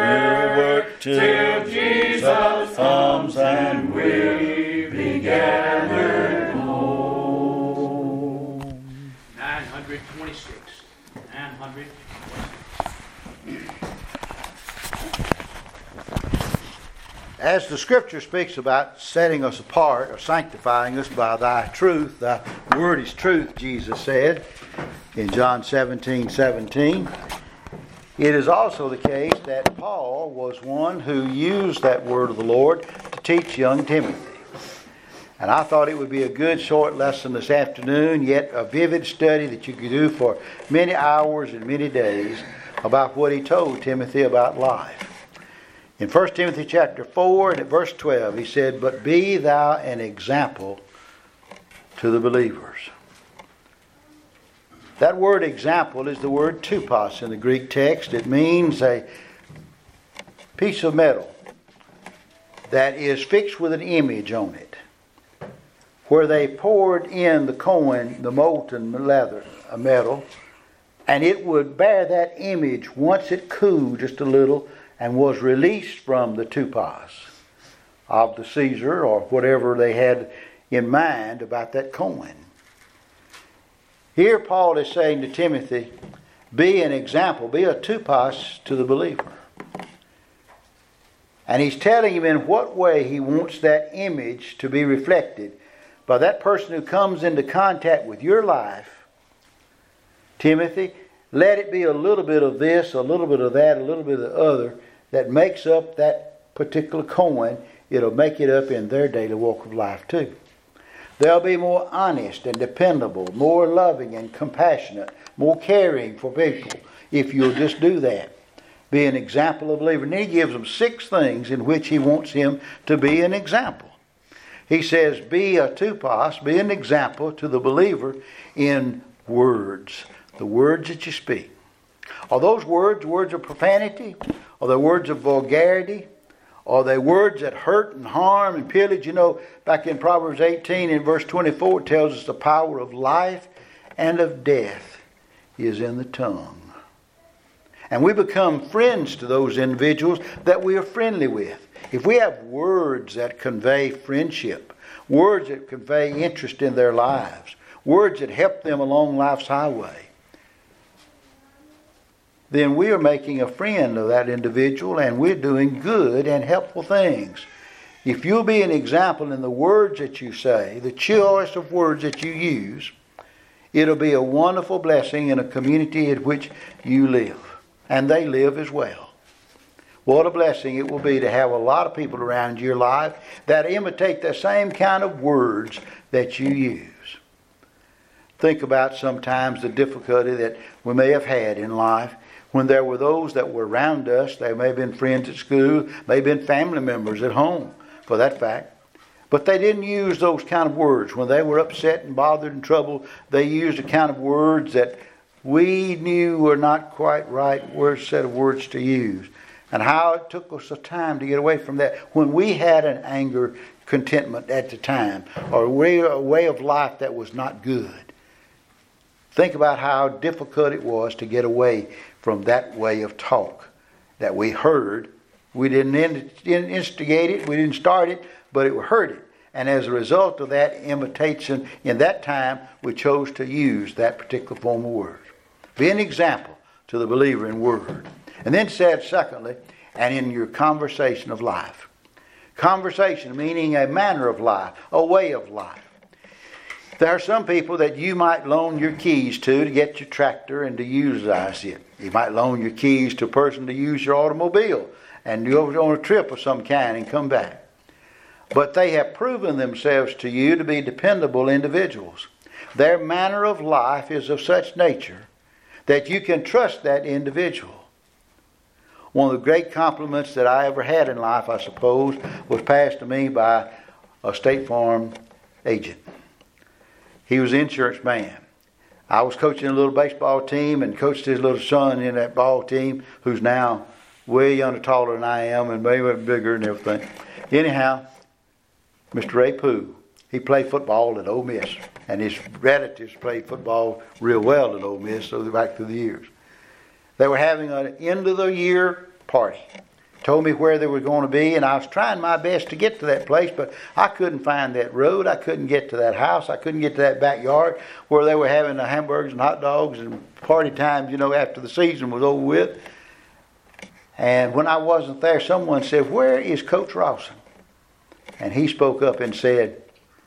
We'll work till Jesus comes and we'll be gathered home. 926. 926. As the Scripture speaks about setting us apart or sanctifying us by thy truth, thy word is truth, Jesus said in John 17:17. It is also the case that Paul was one who used that word of the Lord to teach young Timothy. And I thought it would be a good short lesson this afternoon, yet a vivid study that you could do for many hours and many days about what he told Timothy about life. In 1 Timothy chapter 4 and at verse 12, he said, "But be thou an example to the believers." That word example is the word tupos in the Greek text. It means a piece of metal that is fixed with an image on it, where they poured in the coin, the molten metal, and it would bear that image once it cooled just a little and was released from the tupos of the Caesar or whatever they had in mind about that coin. Here Paul is saying to Timothy, be an example, be a tupos to the believer. And he's telling him in what way he wants that image to be reflected by that person who comes into contact with your life. Timothy, let it be a little bit of this, a little bit of that, a little bit of the other that makes up that particular coin. It'll make it up in their daily walk of life too. They'll be more honest and dependable, more loving and compassionate, more caring for people if you'll just do that. Be an example of a believer. And he gives them 6 things in which he wants him to be an example. He says, be a tupos, be an example to the believer in words, the words that you speak. Are those words of profanity? Are they words of vulgarity? Are they words that hurt and harm and pillage? You know, back in Proverbs 18 in verse 24, it tells us the power of life and of death is in the tongue. And we become friends to those individuals that we are friendly with. If we have words that convey friendship, words that convey interest in their lives, words that help them along life's highway, then we are making a friend of that individual and we're doing good and helpful things. If you'll be an example in the words that you say, the choice of words that you use, it'll be a wonderful blessing in a community in which you live. And they live as well. What a blessing it will be to have a lot of people around your life that imitate the same kind of words that you use. Think about sometimes the difficulty that we may have had in life when there were those that were around us. They may have been friends at school, may have been family members at home, for that fact. But they didn't use those kind of words. When they were upset and bothered and troubled, they used the kind of words that we knew were not quite right set of words to use. And how it took us a time to get away from that when we had an anger contentment at the time, or a way of life that was not good. Think about how difficult it was to get away from that way of talk that we heard. We didn't instigate it, we didn't start it, but it heard it. And as a result of that imitation, in that time, we chose to use that particular form of word. Be an example to the believer in word. And then said, secondly, and in your conversation of life. Conversation meaning a manner of life, a way of life. There are some people that you might loan your keys to get your tractor and to utilize it. You might loan your keys to a person to use your automobile and go on a trip of some kind and come back. But they have proven themselves to you to be dependable individuals. Their manner of life is of such nature that you can trust that individual. One of the great compliments that I ever had in life, I suppose, was passed to me by a State Farm agent. He was an insurance man. I was coaching a little baseball team and coached his little son in that ball team, who's now way younger, taller than I am and way bigger and everything. Anyhow, Mr. Ray Pooh, he played football at Ole Miss. And his relatives played football real well at Ole Miss, so back through the years. They were having an end of the year party. told me where they were going to be, and I was trying my best to get to that place, but I couldn't find that road. I couldn't get to that house. I couldn't get to that backyard where they were having the hamburgers and hot dogs and party times, after the season was over with. And when I wasn't there, someone said, "Where is Coach Rawson?" And he spoke up and said,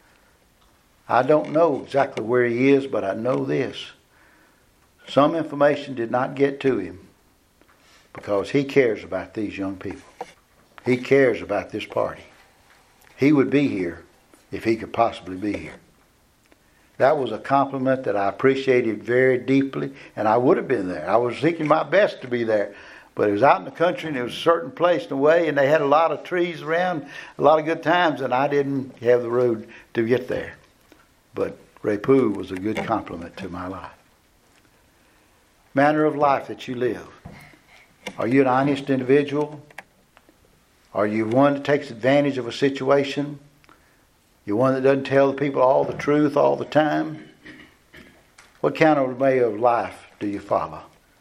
"I don't know exactly where he is, but I know this. Some information did not get to him because he cares about these young people. He cares about this party. He would be here if he could possibly be here." That was a compliment that I appreciated very deeply, and I would have been there. I was seeking my best to be there. But it was out in the country, and it was a certain place and way, and they had a lot of trees around, a lot of good times, and I didn't have the road to get there. But Repu was a good compliment to my life. Manner of life that you live. Are you an honest individual? Are you one that takes advantage of a situation? You one that doesn't tell the people all the truth all the time? What kind of way of life do you follow?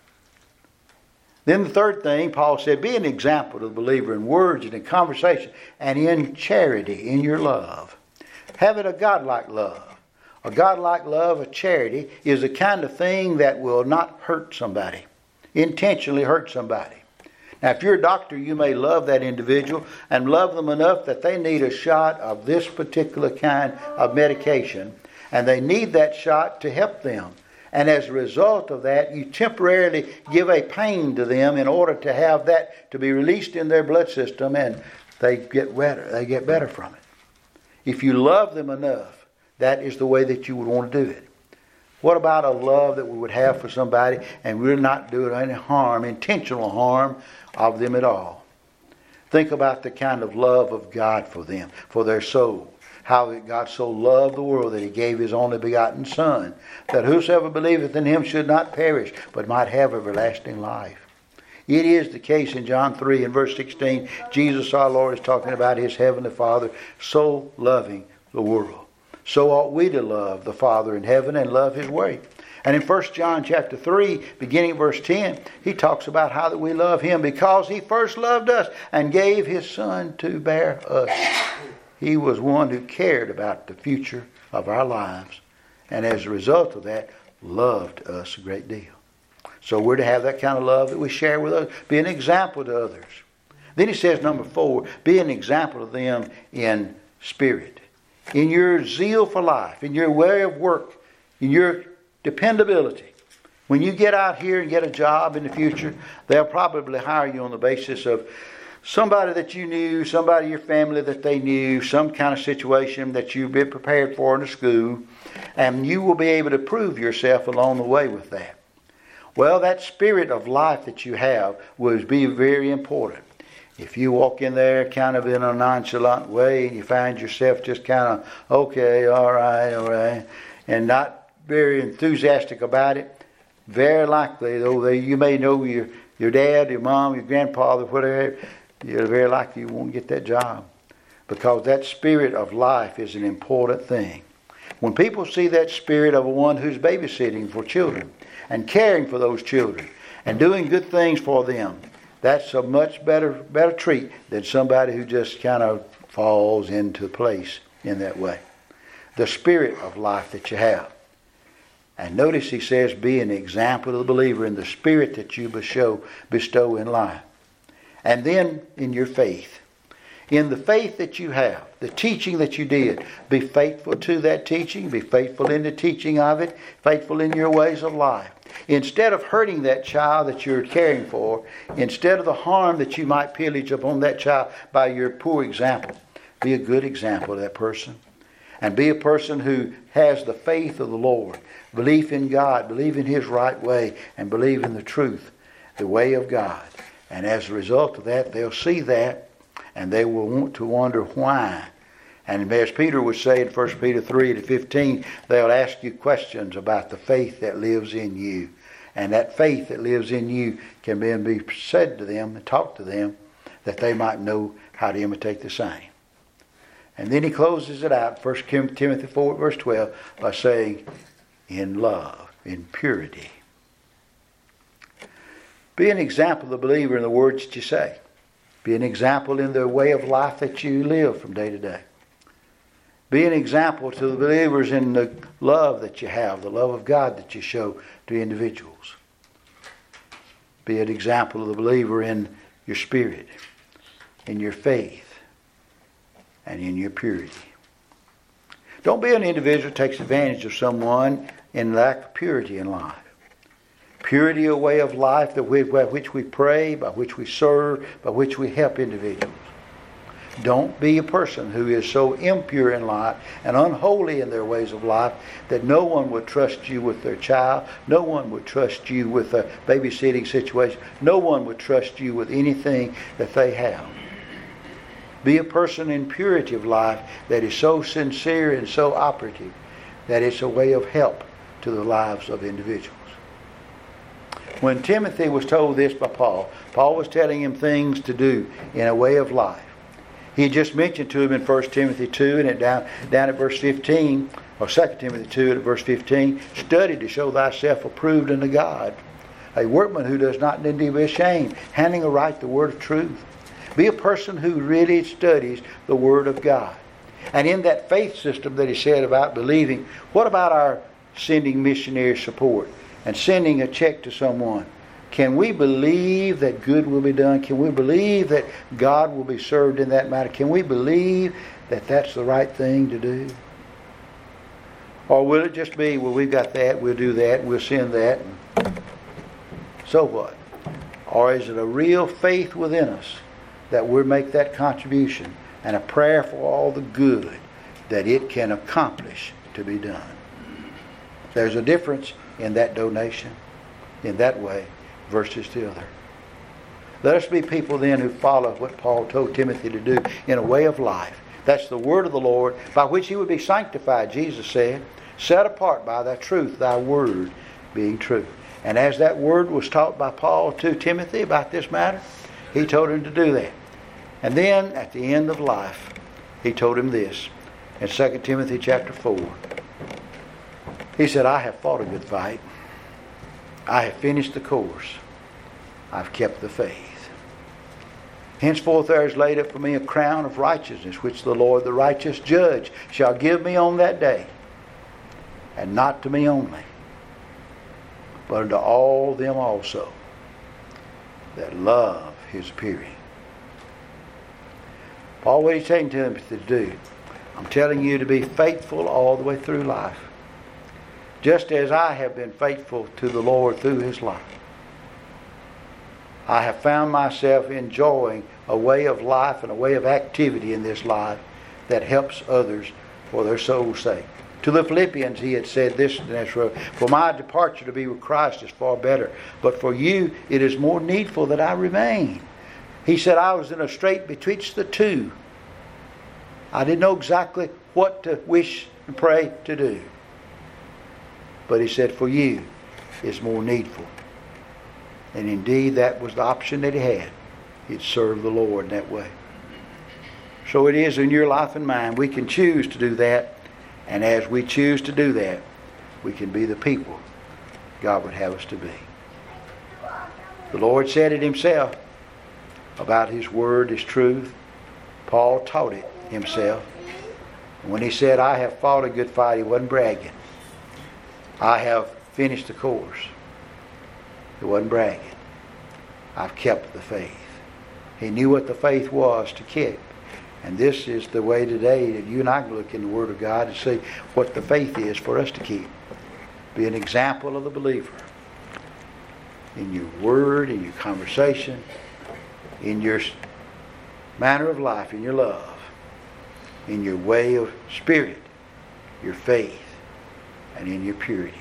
Then the third thing, Paul said, be an example to the believer in words and in conversation and in charity, in your love. Have it a godlike love. A godlike love, a charity, is the kind of thing that will not hurt somebody, intentionally hurt somebody. Now, if you're a doctor, you may love that individual and love them enough that they need a shot of this particular kind of medication, and they need that shot to help them. And as a result of that, you temporarily give a pain to them in order to have that to be released in their blood system, and they get better. They get better from it. If you love them enough, that is the way that you would want to do it. What about a love that we would have for somebody and we're not doing any harm, intentional harm of them at all? Think about the kind of love of God for them, for their soul. How that God so loved the world that He gave His only begotten Son, that whosoever believeth in Him should not perish, but might have everlasting life. It is the case in John 3 and verse 16. Jesus our Lord is talking about His Heavenly Father so loving the world. So ought we to love the Father in heaven and love His way. And in 1 John chapter 3, beginning at verse 10, he talks about how that we love Him because He first loved us and gave His Son to bear us. He was one who cared about the future of our lives, and as a result of that, loved us a great deal. So we're to have that kind of love that we share with others. Be an example to others. Then he says, number 4, be an example to them in spirit. In your zeal for life, in your way of work, in your dependability. When you get out here and get a job in the future, they'll probably hire you on the basis of somebody that you knew, somebody in your family that they knew, some kind of situation that you've been prepared for in the school, and you will be able to prove yourself along the way with that. Well, that spirit of life that you have will be very important. If you walk in there kind of in a nonchalant way and you find yourself just kind of, okay, all right, and not very enthusiastic about it, very likely, though you may know your dad, your mom, your grandfather, whatever, you're very likely you won't get that job, because that spirit of life is an important thing. When people see that spirit of one who's babysitting for children and caring for those children and doing good things for them, that's a much better treat than somebody who just kind of falls into place in that way. The spirit of life that you have. And notice he says, be an example to the believer in the spirit that you bestow in life. And then in your faith. In the faith that you have, the teaching that you did, be faithful to that teaching, be faithful in the teaching of it, faithful in your ways of life. Instead of hurting that child that you're caring for, instead of the harm that you might pillage upon that child by your poor example, be a good example to that person. And be a person who has the faith of the Lord, belief in God, believe in His right way, and believe in the truth, the way of God. And as a result of that, they'll see that, and they will want to wonder why. And as Peter would say in 1 Peter 3:15, they'll ask you questions about the faith that lives in you. And that faith that lives in you can then be said to them and taught to them that they might know how to imitate the same. And then he closes it out, 1 Timothy 4 verse 12, by saying, in love, in purity. Be an example of the believer in the words that you say. Be an example in the way of life that you live from day to day. Be an example to the believers in the love that you have, the love of God that you show to individuals. Be an example of the believer in your spirit, in your faith, and in your purity. Don't be an individual who takes advantage of someone in lack of purity in life. Purity, a way of life by which we pray, by which we serve, by which we help individuals. Don't be a person who is so impure in life and unholy in their ways of life that no one would trust you with their child. No one would trust you with a babysitting situation. No one would trust you with anything that they have. Be a person in purity of life that is so sincere and so operative that it's a way of help to the lives of individuals. When Timothy was told this by Paul, Paul was telling him things to do in a way of life. He just mentioned to him in 1 Timothy 2 and down at verse 15, or 2 Timothy 2 at verse 15, study to show thyself approved unto God, a workman who does not need to be ashamed, handling aright the word of truth. Be a person who really studies the Word of God. And in that faith system that he said about believing, what about our sending missionary support and sending a check to someone? Can we believe that good will be done? Can we believe that God will be served in that matter? Can we believe that that's the right thing to do? Or will it just be, well, we've got that, we'll do that, we'll send that, and so what? Or is it a real faith within us that we'll make that contribution and a prayer for all the good that it can accomplish to be done? There's a difference in that donation, in that way, versus the other. Let us be people then who follow what Paul told Timothy to do in a way of life. That's the word of the Lord, by which he would be sanctified, Jesus said, set apart by thy truth, thy word being true. And as that word was taught by Paul to Timothy about this matter, he told him to do that. And then at the end of life, he told him this in 2 Timothy chapter 4. He said, I have fought a good fight. I have finished the course. I've kept the faith. Henceforth there is laid up for me a crown of righteousness, which the Lord, the righteous judge, shall give me on that day. And not to me only, but unto all them also that love his appearing. Paul, what he's saying to them to do, I'm telling you to be faithful all the way through life. Just as I have been faithful to the Lord through his life. I have found myself enjoying a way of life and a way of activity in this life that helps others for their soul's sake. To the Philippians he had said this, for my departure to be with Christ is far better, but for you it is more needful that I remain. He said, I was in a strait betwixt the two. I didn't know exactly what to wish and pray to do. But he said, for you it's more needful. And indeed that was the option that he had. He'd serve the Lord in that way. So it is in your life and mine. We can choose to do that. And as we choose to do that, we can be the people God would have us to be. The Lord said it himself about his word, his truth. Paul taught it himself. And when he said, I have fought a good fight, he wasn't bragging. I have finished the course. He wasn't bragging. I've kept the faith. He knew what the faith was to keep. And this is the way today that you and I can look in the Word of God and see what the faith is for us to keep. Be an example of the believer. In your word, in your conversation, in your manner of life, in your love, in your way of spirit, your faith, and in your purity.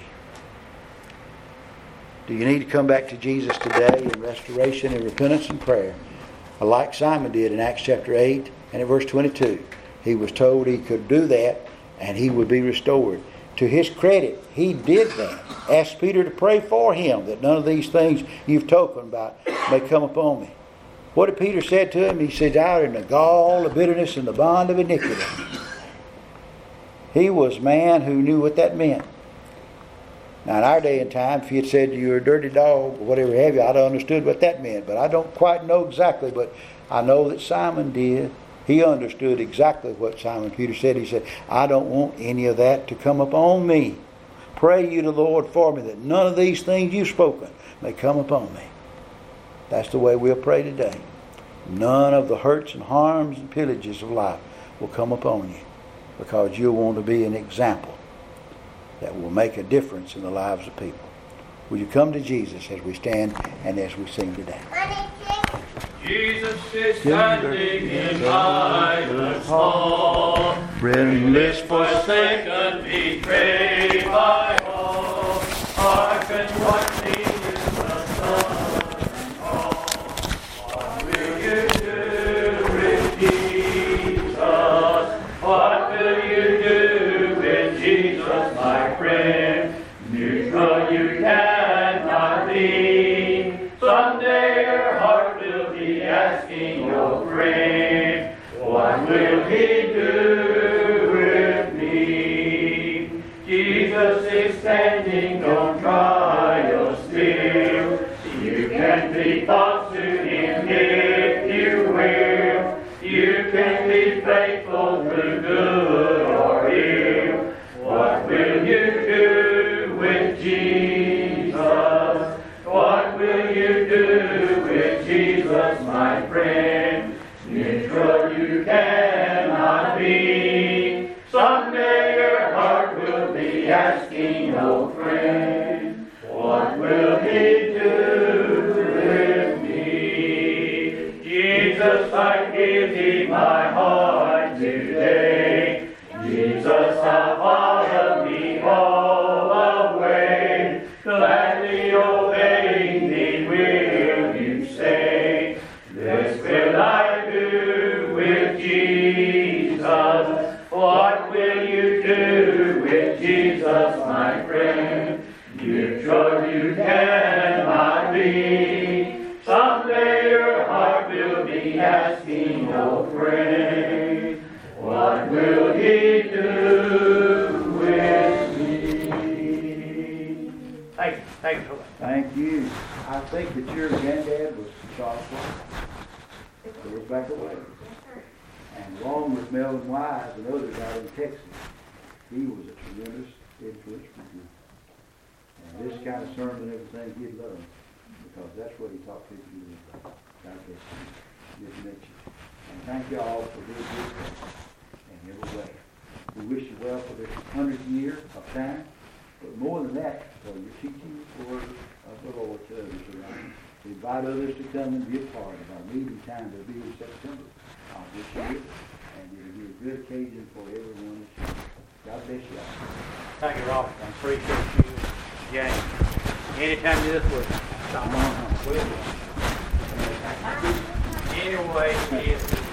Do you need to come back to Jesus today in restoration and repentance and prayer? Like Simon did in Acts chapter 8 and in verse 22. He was told he could do that and he would be restored. To his credit, he did that. Asked Peter to pray for him that none of these things you've spoken about may come upon me. What did Peter say to him? He said, out in the gall, the bitterness, and the bond of iniquity. He was a man who knew what that meant. Now, in our day and time, if he had said you're a dirty dog or whatever have you, I'd have understood what that meant. But I don't quite know exactly. But I know that Simon did. He understood exactly what Simon Peter said. He said, I don't want any of that to come upon me. Pray you to the Lord for me that none of these things you've spoken may come upon me. That's the way we'll pray today. None of the hurts and harms and pillages of life will come upon you, because you'll want to be an example that will make a difference in the lives of people. Will you come to Jesus as we stand and as we sing today? Jesus is standing in Pilate's hall. Friendless, Forsaken, betrayed by all. Hearken what needeth the Son and all. What will you do with Jesus? What will you do with Jesus, my friend? Neutral you cannot be. Someday your heart will be asking your friend, what will he do with me? Jesus is standing on trial still. You can be false to him if you will. You can be faithful through good or ill. What will you do with Jesus? What will you do with Jesus, my friend? Neutral you cannot be. Someday your heart will be asking, oh friend, what will he do with me? Jesus, I give thee my heart today. Jesus, I follow thee all the way. Gladly obeying thee will you say, this will I do with Jesus. What will you do with Jesus, my friend? Neutral you cannot be. Someday your heart will be asking, oh friend, what will he do with me? Thank you. Thank you. thank you. I think that your granddad was Charles White. Goes back away. And along with Melvin Wise and others out in Texas, he was a tremendous influence for you. And this kind of sermon and everything he'd love, because that's what he taught people to do. God bless you. Good to meet you. And thank you all for doing good things in every way. We wish you well for this 100th year of time, but more than that, for your teaching the word of the Lord to others around. We invite others to come and be a part of our meeting time to be in September of this year, and it'll be a good occasion for everyone to share. God bless you all. Thank you, Robert. I appreciate you, James. Anytime you this way, stop on. Anyway,